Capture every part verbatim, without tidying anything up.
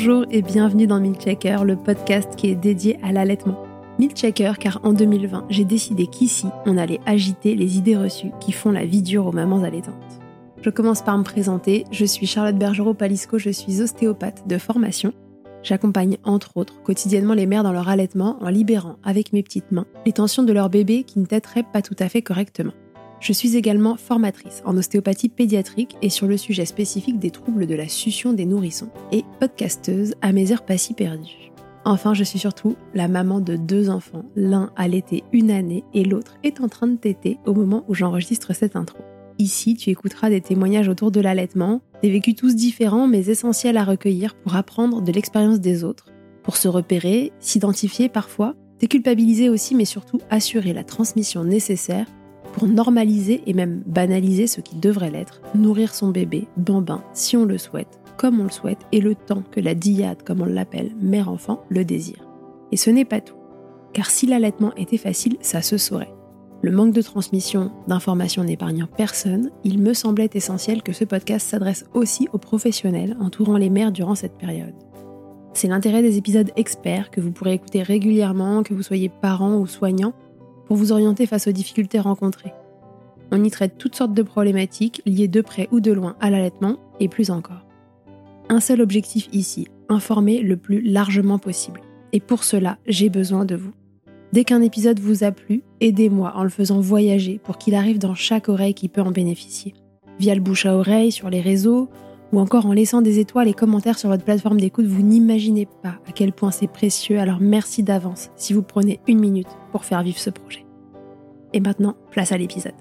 Bonjour et bienvenue dans Milkshaker, le podcast qui est dédié à l'allaitement. Milkshaker car en deux mille vingt, j'ai décidé qu'ici, on allait agiter les idées reçues qui font la vie dure aux mamans allaitantes. Je commence par me présenter, je suis Charlotte Bergerot-Palisco, je suis ostéopathe de formation. J'accompagne entre autres quotidiennement les mères dans leur allaitement en libérant avec mes petites mains les tensions de leur bébé qui ne téteraient pas tout à fait correctement. Je suis également formatrice en ostéopathie pédiatrique et sur le sujet spécifique des troubles de la succion des nourrissons et podcasteuse à mes heures pas si perdues. Enfin, je suis surtout la maman de deux enfants, l'un allaité une année et l'autre est en train de téter au moment où j'enregistre cette intro. Ici, tu écouteras des témoignages autour de l'allaitement, des vécus tous différents mais essentiels à recueillir pour apprendre de l'expérience des autres, pour se repérer, s'identifier parfois, déculpabiliser aussi mais surtout assurer la transmission nécessaire pour normaliser et même banaliser ce qui devrait l'être, nourrir son bébé, bambin, si on le souhaite, comme on le souhaite, et le temps que la dyade, comme on l'appelle, mère-enfant, le désire. Et ce n'est pas tout, car si l'allaitement était facile, ça se saurait. Le manque de transmission d'informations n'épargnant personne, il me semblait essentiel que ce podcast s'adresse aussi aux professionnels entourant les mères durant cette période. C'est l'intérêt des épisodes experts que vous pourrez écouter régulièrement, que vous soyez parent ou soignant, pour vous orienter face aux difficultés rencontrées. On y traite toutes sortes de problématiques liées de près ou de loin à l'allaitement et plus encore. Un seul objectif ici, informer le plus largement possible. Et pour cela, j'ai besoin de vous. Dès qu'un épisode vous a plu, aidez-moi en le faisant voyager pour qu'il arrive dans chaque oreille qui peut en bénéficier. Via le bouche à oreille, sur les réseaux, ou encore en laissant des étoiles et commentaires sur votre plateforme d'écoute, vous n'imaginez pas à quel point c'est précieux, alors merci d'avance si vous prenez une minute pour faire vivre ce projet. Et maintenant, place à l'épisode.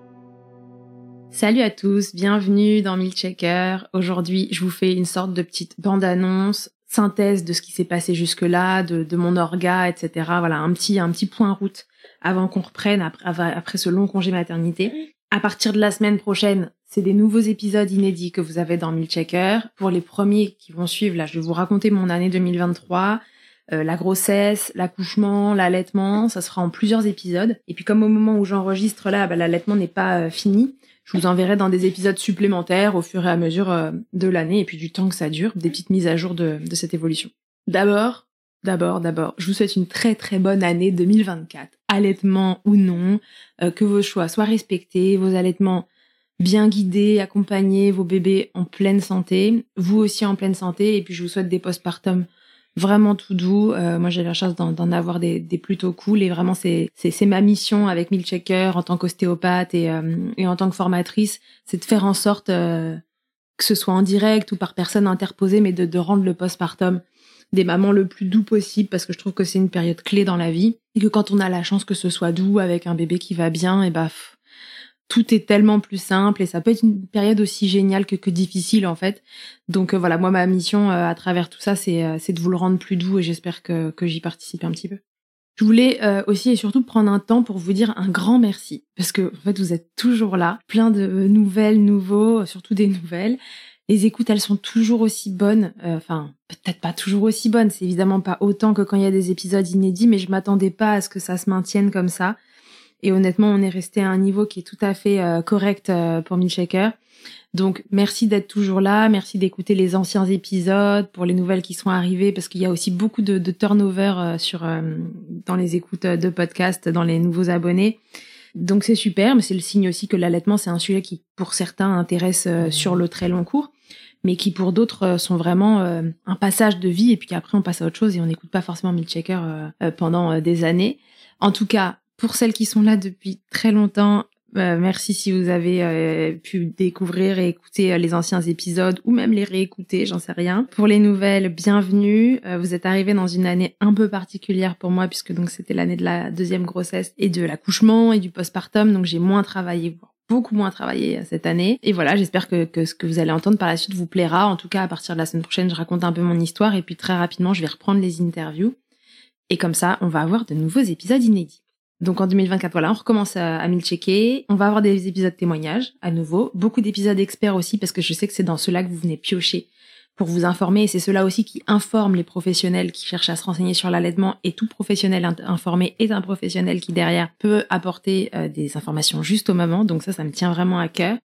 Salut à tous, bienvenue dans Milkshaker. Aujourd'hui, je vous fais une sorte de petite bande-annonce, synthèse de ce qui s'est passé jusque-là, de, de mon orga, et cetera. Voilà, un petit, un petit point route avant qu'on reprenne après, après ce long congé maternité. À partir de la semaine prochaine, c'est des nouveaux épisodes inédits que vous avez dans Milkshaker. Pour les premiers qui vont suivre, là, je vais vous raconter mon année deux mille vingt-trois, euh, la grossesse, l'accouchement, l'allaitement. Ça sera en plusieurs épisodes. Et puis comme au moment où j'enregistre là, bah, l'allaitement n'est pas euh, fini, je vous enverrai dans des épisodes supplémentaires au fur et à mesure euh, de l'année et puis du temps que ça dure, des petites mises à jour de, de cette évolution. D'abord, d'abord, d'abord, je vous souhaite une très très bonne année deux mille vingt-quatre. Allaitement ou non, euh, que vos choix soient respectés, vos allaitements bien guidés, accompagnés, vos bébés en pleine santé, vous aussi en pleine santé, et puis je vous souhaite des postpartum vraiment tout doux. Euh, moi j'ai la chance d'en, d'en avoir des, des plutôt cool, et vraiment c'est, c'est, c'est ma mission avec Milkshaker en tant qu'ostéopathe et, euh, et en tant que formatrice, c'est de faire en sorte euh, que ce soit en direct ou par personne interposée, mais de, de rendre le postpartum des mamans le plus doux possible, parce que je trouve que c'est une période clé dans la vie, et que quand on a la chance que ce soit doux avec un bébé qui va bien, et bah pff, tout est tellement plus simple, et ça peut être une période aussi géniale que, que difficile en fait. Donc euh, voilà, moi ma mission euh, à travers tout ça, c'est, euh, c'est de vous le rendre plus doux, et j'espère que, que j'y participe un petit peu. Je voulais euh, aussi et surtout prendre un temps pour vous dire un grand merci, parce que en fait vous êtes toujours là, plein de nouvelles, nouveaux, surtout des nouvelles. Les écoutes, elles sont toujours aussi bonnes. Enfin, euh, peut-être pas toujours aussi bonnes. C'est évidemment pas autant que quand il y a des épisodes inédits, mais je m'attendais pas à ce que ça se maintienne comme ça. Et honnêtement, on est resté à un niveau qui est tout à fait euh, correct euh, pour Milkshaker. Donc, merci d'être toujours là. Merci d'écouter les anciens épisodes, pour les nouvelles qui sont arrivées, parce qu'il y a aussi beaucoup de, de turnover euh, sur euh, dans les écoutes de podcasts, dans les nouveaux abonnés. Donc, c'est super, mais c'est le signe aussi que l'allaitement, c'est un sujet qui, pour certains, intéresse euh, sur le très long cours, mais qui pour d'autres euh, sont vraiment euh, un passage de vie, et puis qu'après on passe à autre chose et on n'écoute pas forcément Milkshaker euh, euh, pendant euh, des années. En tout cas, pour celles qui sont là depuis très longtemps, euh, merci si vous avez euh, pu découvrir et écouter euh, les anciens épisodes, ou même les réécouter, j'en sais rien. Pour les nouvelles, bienvenue. Euh, vous êtes arrivés dans une année un peu particulière pour moi, puisque donc c'était l'année de la deuxième grossesse et de l'accouchement et du postpartum, donc j'ai moins travaillé, beaucoup moins travaillé cette année. Et voilà, j'espère que, que ce que vous allez entendre par la suite vous plaira. En tout cas, à partir de la semaine prochaine, je raconte un peu mon histoire, et puis très rapidement, je vais reprendre les interviews. Et comme ça, on va avoir de nouveaux épisodes inédits. Donc en deux mille vingt-quatre, voilà, on recommence à, à Milkshaker. On va avoir des épisodes témoignages à nouveau, beaucoup d'épisodes experts aussi, parce que je sais que c'est dans ceux-là que vous venez piocher pour vous informer, et c'est ceux-là aussi qui informent les professionnels qui cherchent à se renseigner sur l'allaitement, et tout professionnel informé est un professionnel qui derrière peut apporter euh, des informations justes aux mamans. Donc ça, ça me tient vraiment à cœur.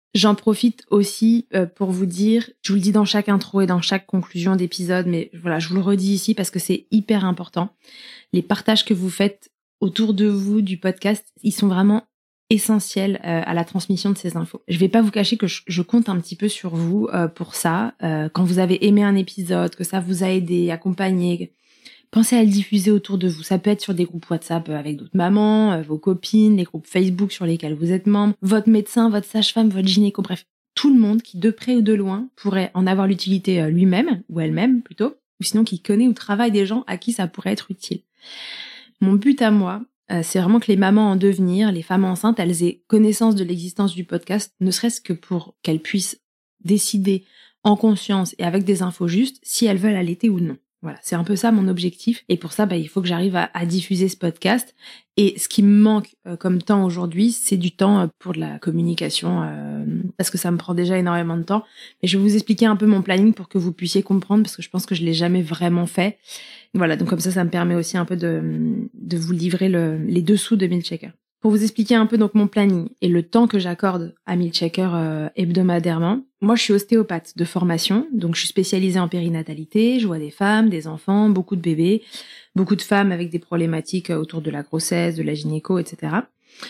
J'en profite aussi euh, pour vous dire, je vous le dis dans chaque intro et dans chaque conclusion d'épisode, mais voilà, je vous le redis ici parce que c'est hyper important. Les partages que vous faites autour de vous du podcast, ils sont vraiment essentiels euh, à la transmission de ces infos. Je vais pas vous cacher que je, je compte un petit peu sur vous euh, pour ça. Euh, quand vous avez aimé un épisode, que ça vous a aidé, accompagné, pensez à le diffuser autour de vous. Ça peut être sur des groupes WhatsApp avec d'autres mamans, euh, vos copines, les groupes Facebook sur lesquels vous êtes membre, votre médecin, votre sage-femme, votre gynéco, bref, tout le monde qui de près ou de loin pourrait en avoir l'utilité euh, lui-même, ou elle-même plutôt, ou sinon qui connaît ou travaille des gens à qui ça pourrait être utile. Mon but à moi, euh, c'est vraiment que les mamans en devenir, les femmes enceintes, elles aient connaissance de l'existence du podcast, ne serait-ce que pour qu'elles puissent décider en conscience et avec des infos justes si elles veulent allaiter ou non. Voilà, c'est un peu ça mon objectif. Et pour ça, bah, il faut que j'arrive à, à diffuser ce podcast. Et ce qui me manque euh, comme temps aujourd'hui, c'est du temps euh, pour de la communication, euh, parce que ça me prend déjà énormément de temps. Mais je vais vous expliquer un peu mon planning pour que vous puissiez comprendre, parce que je pense que je l'ai jamais vraiment fait. Voilà, donc comme ça, ça me permet aussi un peu de, de vous livrer le, les dessous de Milkshaker. Pour vous expliquer un peu donc mon planning et le temps que j'accorde à Milkshaker euh, hebdomadairement, moi je suis ostéopathe de formation, donc je suis spécialisée en périnatalité, je vois des femmes, des enfants, beaucoup de bébés, beaucoup de femmes avec des problématiques autour de la grossesse, de la gynéco, et cetera.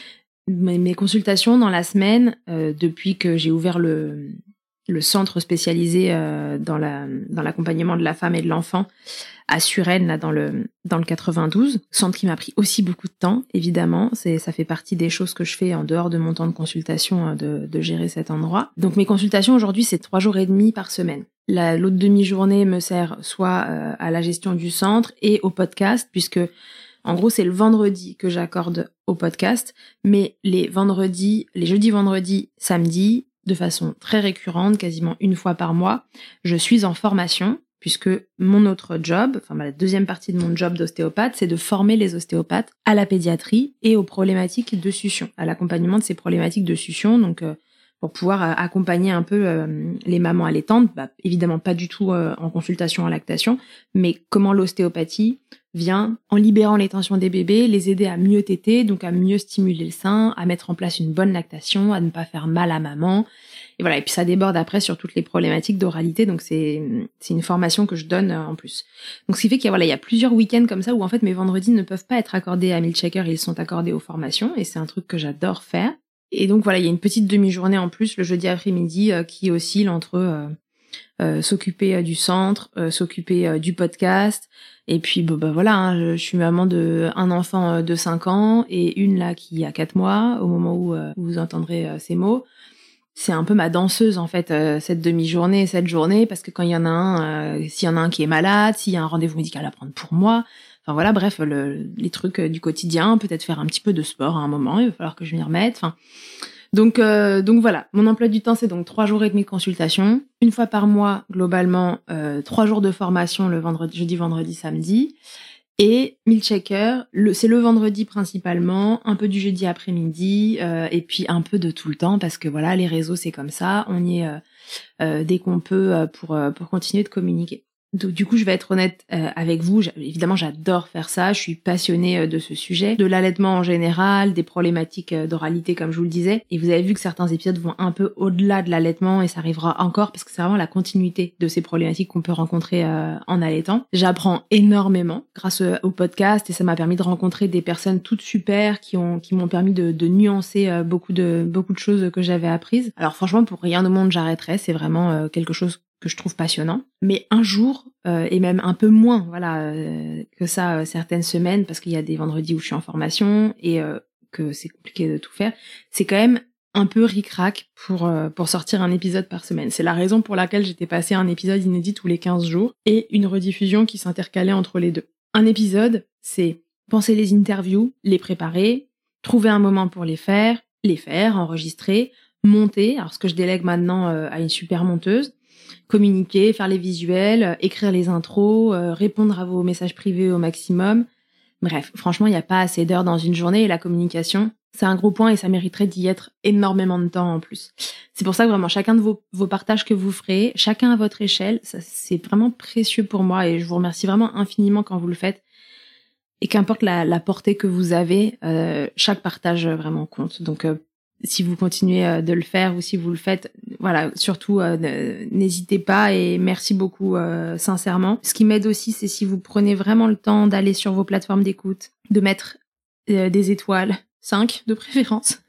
Mes, mes consultations dans la semaine, euh, depuis que j'ai ouvert le, le centre spécialisé euh, dans, la, dans l'accompagnement de la femme et de l'enfant, à Suresnes, là, dans le, dans le quatre-vingt-douze. Centre qui m'a pris aussi beaucoup de temps, évidemment. C'est, ça fait partie des choses que je fais en dehors de mon temps de consultation, de, de gérer cet endroit. Donc, mes consultations aujourd'hui, c'est trois jours et demi par semaine. La, l'autre demi-journée me sert soit euh, à la gestion du centre et au podcast, puisque, en gros, c'est le vendredi que j'accorde au podcast, mais les vendredis, les jeudis, vendredis, samedis, de façon très récurrente, quasiment une fois par mois, je suis en formation, puisque mon autre job, enfin la deuxième partie de mon job d'ostéopathe, c'est de former les ostéopathes à la pédiatrie et aux problématiques de succion, à l'accompagnement de ces problématiques de succion, donc euh, pour pouvoir euh, accompagner un peu euh, les mamans allaitantes, bah, évidemment pas du tout euh, en consultation en lactation, mais comment l'ostéopathie vient, en libérant les tensions des bébés, les aider à mieux téter, donc à mieux stimuler le sein, à mettre en place une bonne lactation, à ne pas faire mal à maman. Et voilà, et puis ça déborde après sur toutes les problématiques d'oralité, donc c'est c'est une formation que je donne en plus. Donc ce qui fait qu'il y a, voilà, il y a plusieurs week-ends comme ça où en fait mes vendredis ne peuvent pas être accordés à Milkshaker, ils sont accordés aux formations, et c'est un truc que j'adore faire. Et donc voilà, il y a une petite demi-journée en plus le jeudi après-midi euh, qui oscille entre euh, euh, s'occuper euh, du centre, euh, s'occuper euh, du podcast, et puis bon, bah voilà, hein, je, je suis maman de un enfant euh, de cinq ans et une là qui a quatre mois au moment où, euh, où vous entendrez euh, ces mots. C'est un peu ma danseuse en fait, euh, cette demi-journée, cette journée, parce que quand il y en a un, euh, s'il y en a un qui est malade, s'il y a un rendez-vous médical à prendre pour moi, enfin voilà, bref, le, les trucs du quotidien, peut-être faire un petit peu de sport à un moment, il va falloir que je m'y remette, enfin... Donc, euh, donc voilà, mon emploi du temps, c'est donc trois jours et demi de consultation, une fois par mois, globalement, euh, trois jours de formation le vendredi, jeudi, vendredi, samedi, et Milkshaker, le, c'est le vendredi principalement, un peu du jeudi après-midi, euh, et puis un peu de tout le temps, parce que voilà, les réseaux, c'est comme ça, on y est euh, euh, dès qu'on peut euh, pour, euh, pour continuer de communiquer. Donc, du coup, je vais être honnête euh, avec vous. J'a- évidemment, j'adore faire ça. Je suis passionnée euh, de ce sujet, de l'allaitement en général, des problématiques euh, d'oralité, comme je vous le disais. Et vous avez vu que certains épisodes vont un peu au-delà de l'allaitement, et ça arrivera encore parce que c'est vraiment la continuité de ces problématiques qu'on peut rencontrer euh, en allaitant. J'apprends énormément grâce euh, au podcast, et ça m'a permis de rencontrer des personnes toutes super qui ont qui m'ont permis de, de nuancer euh, beaucoup de beaucoup de choses que j'avais apprises. Alors franchement, pour rien au monde, j'arrêterais. C'est vraiment euh, quelque chose que je trouve passionnant, mais un jour euh, et même un peu moins, voilà, euh, que ça euh, certaines semaines, parce qu'il y a des vendredis où je suis en formation et euh, que c'est compliqué de tout faire. C'est quand même un peu ric-rac pour euh, pour sortir un épisode par semaine. C'est la raison pour laquelle j'étais passée un épisode inédit tous les quinze jours et une rediffusion qui s'intercalait entre les deux. Un épisode, c'est penser les interviews, les préparer, trouver un moment pour les faire, les faire, enregistrer, monter. Alors ce que je délègue maintenant euh, à une super monteuse. Communiquer, faire les visuels, euh, écrire les intros, euh, répondre à vos messages privés au maximum. Bref, franchement, il n'y a pas assez d'heures dans une journée, et la communication, c'est un gros point et ça mériterait d'y être énormément de temps en plus. C'est pour ça que vraiment, chacun de vos, vos partages que vous ferez, chacun à votre échelle, ça, c'est vraiment précieux pour moi et je vous remercie vraiment infiniment quand vous le faites. Et qu'importe la, la portée que vous avez, euh, chaque partage vraiment compte. Donc, euh, si vous continuez euh, de le faire ou si vous le faites, voilà, surtout euh, n'hésitez pas et merci beaucoup euh, sincèrement. Ce qui m'aide aussi, c'est si vous prenez vraiment le temps d'aller sur vos plateformes d'écoute, de mettre euh, des étoiles, cinq de préférence,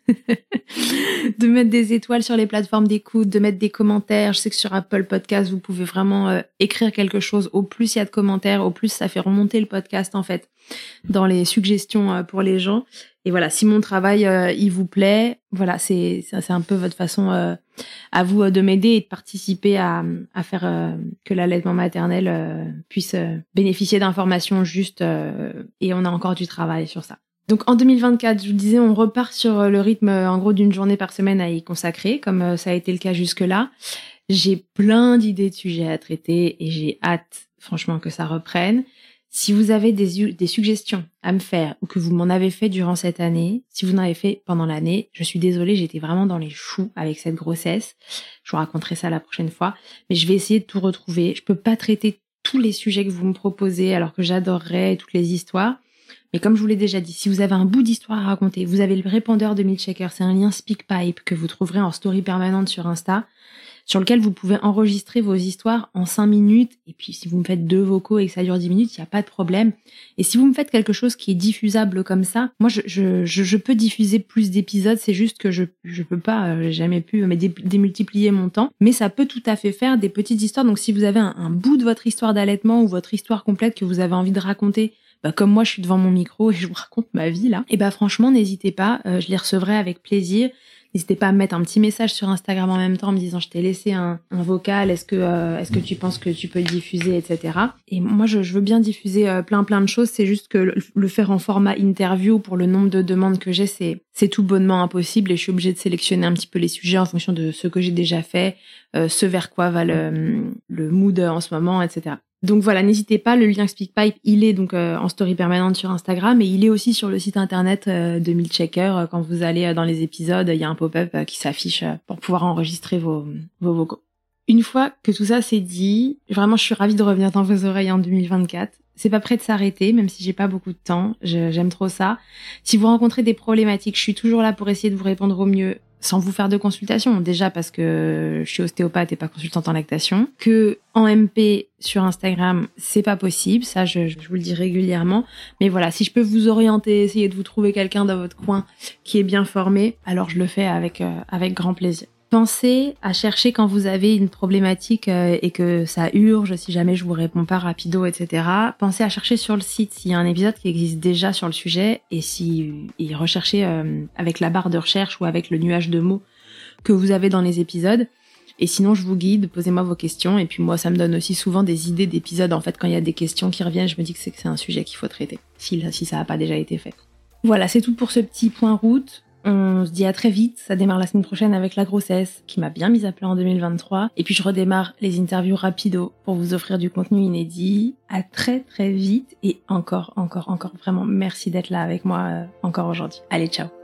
de mettre des étoiles sur les plateformes d'écoute, de mettre des commentaires. Je sais que sur Apple Podcast, vous pouvez vraiment euh, écrire quelque chose. Au plus il y a de commentaires, au plus ça fait remonter le podcast en fait dans les suggestions euh, pour les gens. Et voilà, si mon travail euh, il vous plaît, voilà, c'est c'est un peu votre façon euh, à vous euh, de m'aider et de participer à à faire euh, que l'allaitement maternel euh, puisse euh, bénéficier d'informations justes euh, et on a encore du travail sur ça. Donc en deux mille vingt-quatre, je vous disais, on repart sur le rythme en gros d'une journée par semaine à y consacrer, comme ça a été le cas jusque-là. J'ai plein d'idées de sujets à traiter et j'ai hâte, franchement, que ça reprenne. Si vous avez des, des suggestions à me faire ou que vous m'en avez fait durant cette année, si vous en avez fait pendant l'année, je suis désolée, j'étais vraiment dans les choux avec cette grossesse. Je vous raconterai ça la prochaine fois, mais je vais essayer de tout retrouver. Je peux pas traiter tous les sujets que vous me proposez alors que j'adorerais toutes les histoires. Mais comme je vous l'ai déjà dit, si vous avez un bout d'histoire à raconter, vous avez le répondeur de Milkshaker, c'est un lien SpeakPipe que vous trouverez en story permanente sur Insta, sur lequel vous pouvez enregistrer vos histoires en cinq minutes. Et puis si vous me faites deux vocaux et que ça dure dix minutes, il n'y a pas de problème. Et si vous me faites quelque chose qui est diffusable comme ça, moi je je je, je peux diffuser plus d'épisodes, c'est juste que je je peux pas, euh, j'ai jamais pu mais dé, démultiplier mon temps. Mais ça peut tout à fait faire des petites histoires. Donc si vous avez un, un bout de votre histoire d'allaitement ou votre histoire complète que vous avez envie de raconter, bah, comme moi je suis devant mon micro et je vous raconte ma vie là, et bah franchement n'hésitez pas, euh, je les recevrai avec plaisir. N'hésitez pas à me mettre un petit message sur Instagram en même temps en me disant je t'ai laissé un, un vocal, est-ce que euh, est-ce que tu penses que tu peux le diffuser, et cetera. Et moi je, je veux bien diffuser euh, plein plein de choses, c'est juste que le, le faire en format interview pour le nombre de demandes que j'ai, c'est c'est tout bonnement impossible et je suis obligée de sélectionner un petit peu les sujets en fonction de ce que j'ai déjà fait, euh, ce vers quoi va le, le mood en ce moment, et cetera. Donc voilà, n'hésitez pas, le lien SpeakPipe, il est donc euh, en story permanente sur Instagram et il est aussi sur le site internet euh, de Milkshaker. Euh, quand vous allez euh, dans les épisodes, il y a un pop-up euh, qui s'affiche euh, pour pouvoir enregistrer vos, vos vocaux. Une fois que tout ça c'est dit, vraiment je suis ravie de revenir dans vos oreilles en deux mille vingt-quatre. C'est pas prêt de s'arrêter, même si j'ai pas beaucoup de temps, je, j'aime trop ça. Si vous rencontrez des problématiques, je suis toujours là pour essayer de vous répondre au mieux, sans vous faire de consultation, déjà parce que je suis ostéopathe et pas consultante en lactation, que en M P sur Instagram, c'est pas possible, ça je, je vous le dis régulièrement, mais voilà, si je peux vous orienter, essayer de vous trouver quelqu'un dans votre coin qui est bien formé, alors je le fais avec euh, avec grand plaisir. Pensez à chercher quand vous avez une problématique euh, et que ça urge, si jamais je vous réponds pas rapido, et cetera. Pensez à chercher sur le site s'il y a un épisode qui existe déjà sur le sujet et si et recherchez euh, avec la barre de recherche ou avec le nuage de mots que vous avez dans les épisodes. Et sinon, je vous guide, posez-moi vos questions. Et puis moi, ça me donne aussi souvent des idées d'épisodes. En fait, quand il y a des questions qui reviennent, je me dis que c'est, que c'est un sujet qu'il faut traiter, si, si ça n'a pas déjà été fait. Voilà, c'est tout pour ce petit point route. On se dit à très vite, ça démarre la semaine prochaine avec la grossesse, qui m'a bien mise à plat en deux mille vingt-trois. Et puis je redémarre les interviews rapido pour vous offrir du contenu inédit. À très très vite et encore, encore, encore vraiment merci d'être là avec moi euh, encore aujourd'hui. Allez, ciao.